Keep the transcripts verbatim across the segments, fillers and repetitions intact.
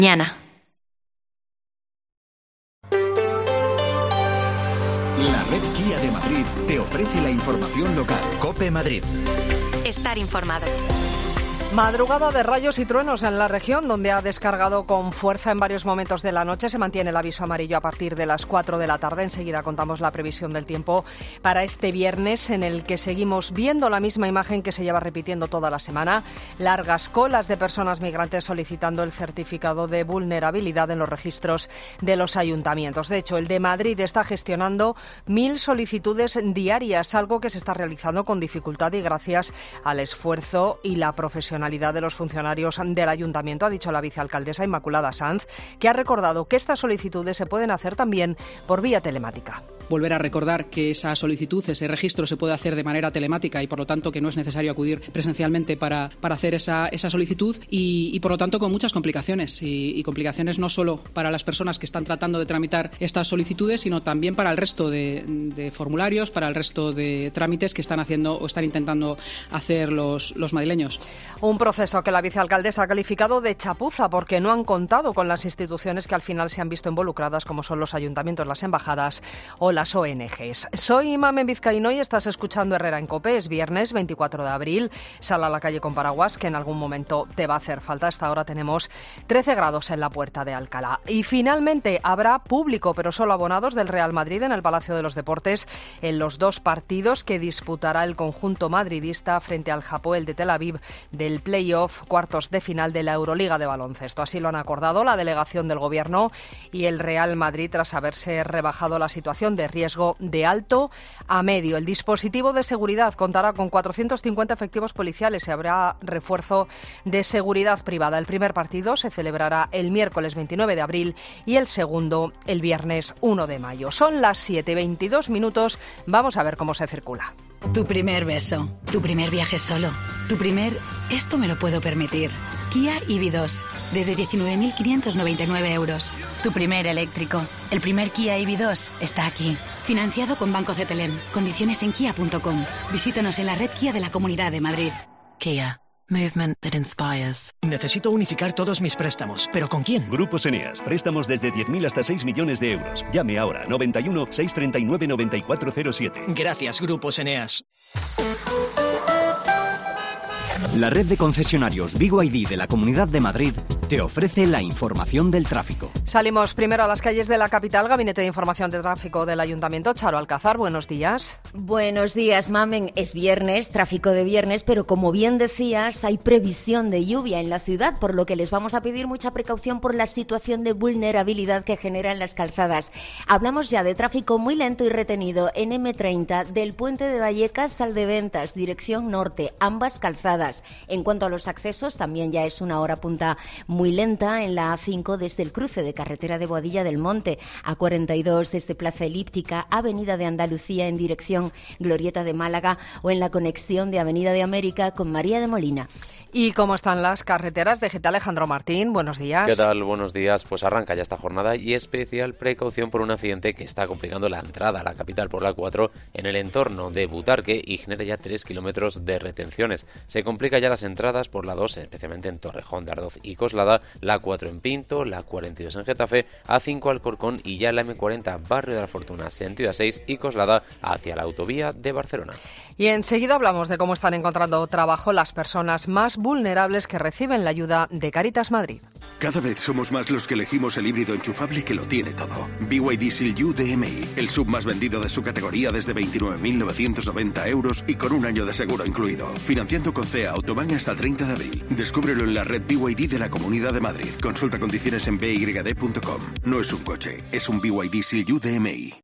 Mañana. La red Kia de Madrid te ofrece la información local. COPE Madrid. Estar informado. Madrugada de rayos y truenos en la región, donde ha descargado con fuerza en varios momentos de la noche. Se mantiene el aviso amarillo a partir de las cuatro de la tarde. Enseguida contamos la previsión del tiempo para este viernes, en el que seguimos viendo la misma imagen que se lleva repitiendo toda la semana. Largas colas de personas migrantes solicitando el certificado de vulnerabilidad en los registros de los ayuntamientos. De hecho, el de Madrid está gestionando mil solicitudes diarias, algo que se está realizando con dificultad y gracias al esfuerzo y la profesionalidad de los funcionarios del ayuntamiento, ha dicho la vicealcaldesa Inmaculada Sanz, que ha recordado que estas solicitudes se pueden hacer también por vía telemática. Volver a recordar que esa solicitud, ese registro se puede hacer de manera telemática y por lo tanto que no es necesario acudir presencialmente para, para hacer esa, esa solicitud y, y por lo tanto con muchas complicaciones y, y complicaciones no solo para las personas que están tratando de tramitar estas solicitudes, sino también para el resto de, de formularios, para el resto de trámites que están haciendo o están intentando hacer los, los madrileños. Un proceso que la vicealcaldesa ha calificado de chapuza porque no han contado con las instituciones que al final se han visto involucradas, como son los ayuntamientos, las embajadas o las O N Ges. Soy Mamen Vizcaíno y estás escuchando Herrera en COPE. Es viernes veinticuatro de abril. Sal a la calle con paraguas, que en algún momento te va a hacer falta. Hasta ahora tenemos trece grados en la Puerta de Alcalá. Y finalmente habrá público, pero solo abonados, del Real Madrid en el Palacio de los Deportes en los dos partidos que disputará el conjunto madridista frente al Hapoel de Tel Aviv del play-off cuartos de final de la Euroliga de baloncesto. Así lo han acordado la delegación del Gobierno y el Real Madrid tras haberse rebajado la situación de riesgo de alto a medio. El dispositivo de seguridad contará con cuatrocientos cincuenta efectivos policiales y habrá refuerzo de seguridad privada. El primer partido se celebrará el miércoles veintinueve de abril y el segundo el viernes uno de mayo. Son las siete y veintidós minutos. Vamos a ver cómo se circula. Tu primer beso, tu primer viaje solo, tu primer «esto me lo puedo permitir». Kia E V dos, desde diecinueve mil quinientos noventa y nueve euros. Tu primer eléctrico, el primer Kia E V dos está aquí. Financiado con Banco Cetelem. Condiciones en kia punto com. Visítanos en la red Kia de la Comunidad de Madrid. Kia. Movement that inspires. Necesito unificar todos mis préstamos. ¿Pero con quién? Grupos Eneas. Préstamos desde diez mil hasta seis millones de euros. Llame ahora. noventa y uno, seiscientos treinta y nueve, noventa y cuatro cero siete. Gracias, Grupos Eneas. La red de concesionarios B Y D de la Comunidad de Madrid te ofrece la información del tráfico. Salimos primero a las calles de la capital. Gabinete de Información de Tráfico del Ayuntamiento. Charo Alcázar, buenos días. Buenos días, Mamen. Es viernes, tráfico de viernes, pero como bien decías, hay previsión de lluvia en la ciudad, por lo que les vamos a pedir mucha precaución por la situación de vulnerabilidad que generan las calzadas. Hablamos ya de tráfico muy lento y retenido en eme treinta, del Puente de Vallecas al de Ventas, dirección norte, ambas calzadas. En cuanto a los accesos, también ya es una hora punta muy lenta en la A cinco desde el cruce de carretera de Boadilla del Monte, A cuarenta y dos desde Plaza Elíptica, Avenida de Andalucía en dirección Glorieta de Málaga o en la conexión de Avenida de América con María de Molina. ¿Y cómo están las carreteras? De G T Alejandro Martín, buenos días. ¿Qué tal? Buenos días. Pues arranca ya esta jornada y especial precaución por un accidente que está complicando la entrada a la capital por la cuatro en el entorno de Butarque y genera ya tres kilómetros de retenciones. Se complican ya las entradas por la dos, especialmente en Torrejón de Ardoz y Coslada, la cuatro en Pinto, la cuarenta y dos en Getafe, A cinco Alcorcón y ya la eme cuarenta Barrio de la Fortuna, sentido A seis y Coslada hacia la autovía de Barcelona. Y enseguida hablamos de cómo están encontrando trabajo las personas más vulnerables que reciben la ayuda de Cáritas Madrid. Cada vez somos más los que elegimos el híbrido enchufable que lo tiene todo. B Y D Seal U D M I, el sub más vendido de su categoría desde veintinueve mil novecientos noventa euros y con un año de seguro incluido. Financiando con C E A Autobahn hasta el treinta de abril. Descúbrelo en la red B Y D de la Comunidad de Madrid. Consulta condiciones en b y d punto com. No es un coche, es un B Y D Seal U D M I.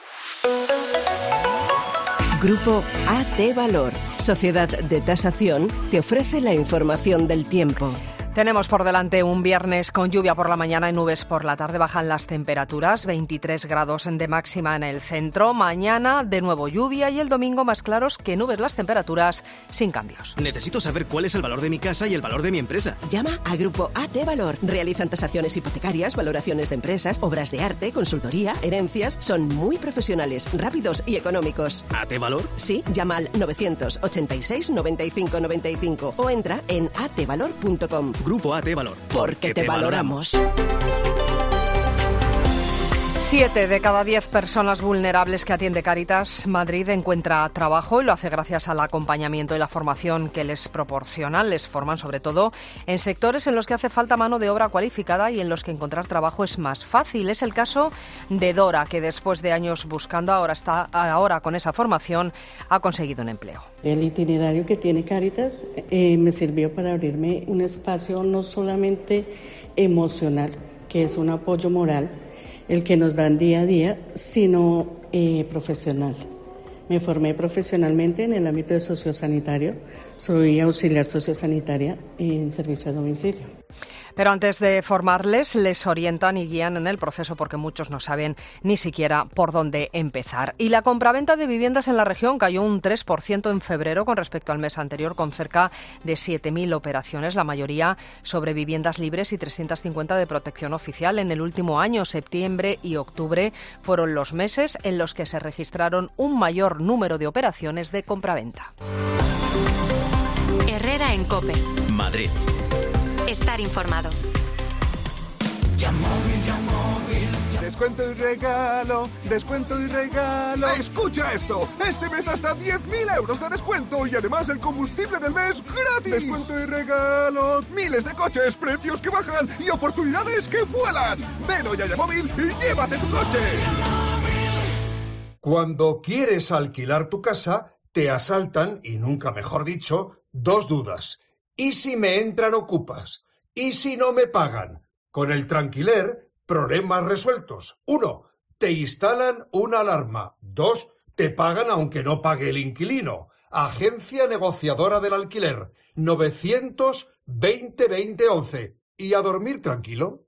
Grupo A T Valor, Sociedad de Tasación, te ofrece la información del tiempo. Tenemos por delante un viernes con lluvia por la mañana y nubes por la tarde. Bajan las temperaturas, veintitrés grados de máxima en el centro. Mañana de nuevo lluvia y el domingo más claros que nubes, las temperaturas sin cambios. Necesito saber cuál es el valor de mi casa y el valor de mi empresa. Llama a Grupo A T Valor. Realizan tasaciones hipotecarias, valoraciones de empresas, obras de arte, consultoría, herencias. Son muy profesionales, rápidos y económicos. ¿A T Valor? Sí, llama al novecientos ochenta y seis, noventa y cinco noventa y cinco o entra en a t valor punto com. Grupo A T Valor. Porque te valoramos. Siete de cada diez personas vulnerables que atiende Cáritas Madrid encuentra trabajo y lo hace gracias al acompañamiento y la formación que les proporcionan. Les forman sobre todo en sectores en los que hace falta mano de obra cualificada y en los que encontrar trabajo es más fácil. Es el caso de Dora, que después de años buscando, ahora está ahora con esa formación ha conseguido un empleo. El itinerario que tiene Cáritas eh, me sirvió para abrirme un espacio no solamente emocional, que es un apoyo moral, el que nos dan día a día, sino eh, profesional. Me formé profesionalmente en el ámbito de sociosanitario, soy auxiliar sociosanitaria en servicio a domicilio. Pero antes de formarles, les orientan y guían en el proceso porque muchos no saben ni siquiera por dónde empezar. Y la compraventa de viviendas en la región cayó un tres por ciento en febrero con respecto al mes anterior, con cerca de siete mil operaciones, la mayoría sobre viviendas libres y trescientas cincuenta de protección oficial. En el último año, septiembre y octubre, fueron los meses en los que se registraron un mayor número de operaciones de compraventa. Herrera en COPE. Madrid. Estar informado. Descuento y regalo, descuento y regalo. ¡Escucha esto! Este mes hasta diez mil euros de descuento y además el combustible del mes gratis. Descuento y regalo, miles de coches, precios que bajan y oportunidades que vuelan. Ven hoy a Yamóvil y llévate tu coche. Cuando quieres alquilar tu casa, te asaltan, y nunca mejor dicho, dos dudas. ¿Y si me entran ocupas? ¿Y si no me pagan? Con el Tranquiler, problemas resueltos. Uno, te instalan una alarma. Dos, te pagan aunque no pague el inquilino. Agencia negociadora del alquiler. novecientos veinte veinte once. ¿Y a dormir tranquilo?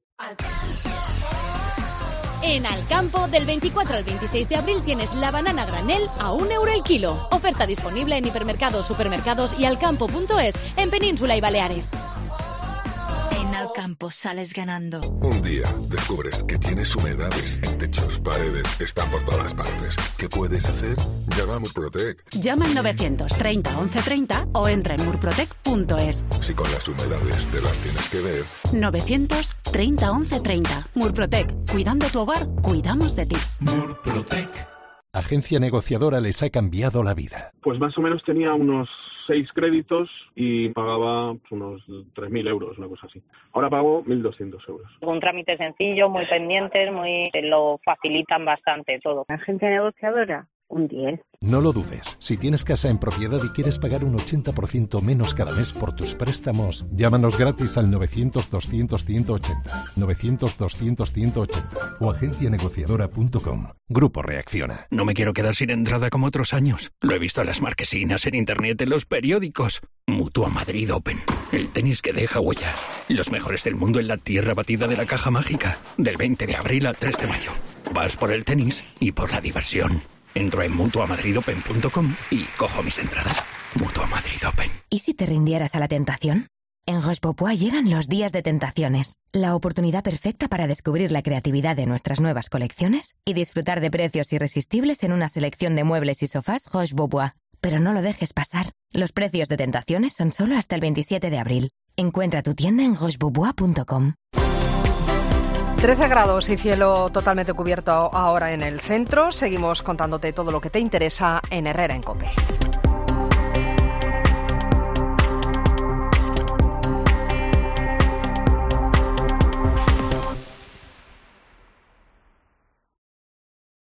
En Alcampo, del veinticuatro al veintiséis de abril tienes la banana granel a un euro el kilo. Oferta disponible en hipermercados, supermercados y alcampo punto es en Península y Baleares. En Alcampo sales ganando. Un día descubres que tienes humedades en techos, paredes, están por todas partes. ¿Qué puedes hacer? Llama a Murprotec. Llama al novecientos treinta once treinta o entra en murprotec punto es. Si con las humedades te las tienes que ver. novecientos treinta once treinta. Murprotec. Cuidando tu hogar, cuidamos de ti. Murprotec. Agencia negociadora les ha cambiado la vida. Pues más o menos tenía unos seis créditos y pagaba unos tres mil euros, una cosa así. Ahora pago mil doscientos euros. Un trámite sencillo, muy pendientes, muy lo facilitan bastante todo. Agencia negociadora, un diez. No lo dudes. Si tienes casa en propiedad y quieres pagar un ochenta por ciento menos cada mes por tus préstamos, llámanos gratis al novecientos doscientos ciento ochenta, novecientos doscientos ciento ochenta o agencia negociadora punto com. Grupo Reacciona. No me quiero quedar sin entrada como otros años. Lo he visto en las marquesinas, en internet, en los periódicos. Mutua Madrid Open. El tenis que deja huella. Los mejores del mundo en la tierra batida de la caja mágica. Del veinte de abril al tres de mayo. Vas por el tenis y por la diversión. Entro en mutua madrid open punto com y cojo mis entradas. Mutua Madrid Open. ¿Y si te rindieras a la tentación? En Roche Bobois llegan los días de tentaciones. La oportunidad perfecta para descubrir la creatividad de nuestras nuevas colecciones y disfrutar de precios irresistibles en una selección de muebles y sofás Roche Bobois. Pero no lo dejes pasar. Los precios de tentaciones son solo hasta el veintisiete de abril. Encuentra tu tienda en roche bobois punto com. trece grados y cielo totalmente cubierto ahora en el centro. Seguimos contándote todo lo que te interesa en Herrera en COPE.